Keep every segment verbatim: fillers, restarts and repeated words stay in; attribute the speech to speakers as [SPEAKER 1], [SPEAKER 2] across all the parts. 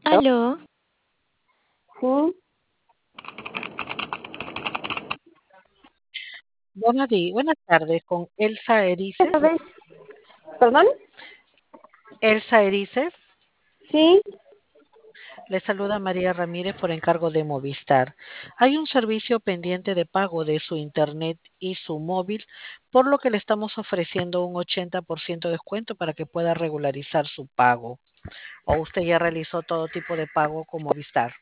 [SPEAKER 1] Aló,
[SPEAKER 2] Sí,
[SPEAKER 3] Buenos días, buenas tardes, con Elsa Erices.
[SPEAKER 2] esta vez, perdón,
[SPEAKER 3] Elsa Erices,
[SPEAKER 2] sí,
[SPEAKER 3] le saluda María Ramírez por encargo de Movistar. Hay un servicio pendiente de pago de su internet y su móvil, por lo que le estamos ofreciendo un ochenta por ciento de descuento para que pueda regularizar su pago. ¿O usted ya realizó todo tipo de pago con Movistar?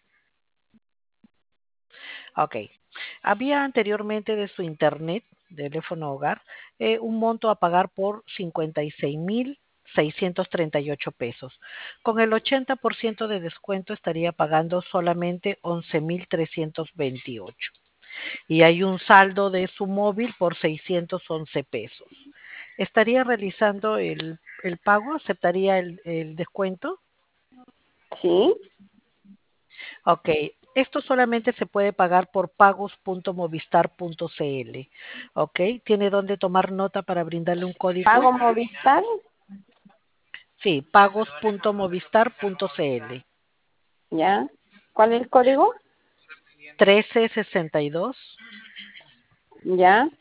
[SPEAKER 3] Ok. Había anteriormente de su internet, de teléfono hogar, eh, un monto a pagar por cincuenta y seis mil seiscientos treinta y ocho pesos. Con el ochenta por ciento de descuento estaría pagando solamente once mil trescientos veintiocho. Y hay un saldo de su móvil por seiscientos once pesos. ¿Estaría realizando el, el pago? ¿Aceptaría el, el descuento?
[SPEAKER 2] sí,
[SPEAKER 3] Ok, esto solamente se puede pagar por pagos punto movistar punto cl. Ok, ¿tiene dónde tomar nota para brindarle un código?
[SPEAKER 2] pago Movistar,
[SPEAKER 3] Sí, pagos punto movistar punto cl.
[SPEAKER 2] ya. ¿Cuál es el código?
[SPEAKER 3] trece sesenta y dos
[SPEAKER 2] Ya,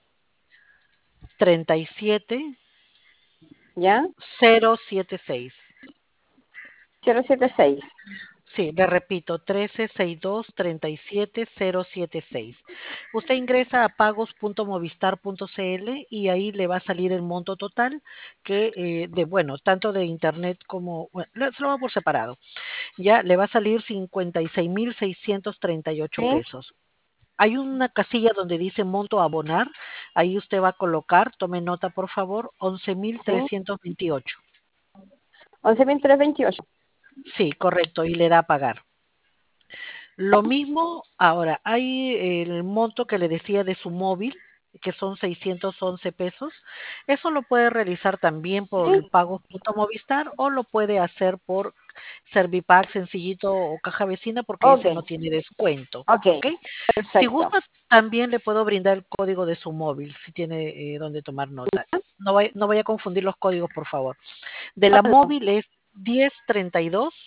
[SPEAKER 3] treinta y siete
[SPEAKER 2] ya,
[SPEAKER 3] cero setenta y seis.
[SPEAKER 2] cero siete seis.
[SPEAKER 3] Sí, le repito, trece sesenta y dos treinta y siete cero setenta y seis. Usted ingresa a pagos punto movistar punto cl y ahí le va a salir el monto total que eh, de bueno, tanto de internet como bueno, le- se lo va por separado. Ya le va a salir cincuenta y seis mil seiscientos treinta y ocho
[SPEAKER 2] Sí,
[SPEAKER 3] pesos. Hay una casilla donde dice monto a abonar, ahí usted va a colocar, tome nota por favor, once mil
[SPEAKER 2] sí,
[SPEAKER 3] trescientos veintiocho.
[SPEAKER 2] once mil trescientos veintiocho.
[SPEAKER 3] Sí, correcto, y le da a pagar. Lo mismo, ahora, hay el monto que le decía de su móvil, que son seiscientos once pesos. Eso lo puede realizar también por
[SPEAKER 2] Sí,
[SPEAKER 3] pago punto Movistar o lo puede hacer por Servipack, Sencillito o Caja Vecina porque
[SPEAKER 2] ok,
[SPEAKER 3] ese no tiene descuento,
[SPEAKER 2] ok,
[SPEAKER 3] ¿ok? Si
[SPEAKER 2] perfecto.
[SPEAKER 3] gusta, también le puedo brindar el código de su móvil, si tiene eh, donde tomar nota. No vaya, no vaya a confundir los códigos, por favor. De la móvil es diez treinta y dos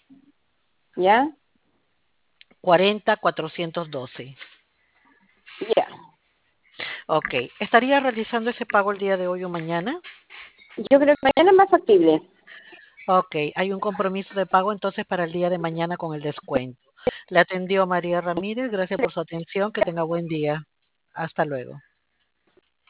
[SPEAKER 2] Ya,
[SPEAKER 3] cuarenta cuatrocientos doce.
[SPEAKER 2] ya.
[SPEAKER 3] Ok, ¿estaría realizando ese pago el día de hoy o mañana?
[SPEAKER 2] Yo creo que mañana es más factible.
[SPEAKER 3] Ok, hay un compromiso de pago entonces para el día de mañana con el descuento. Le atendió María Ramírez, gracias por su atención, que tenga buen día. Hasta luego.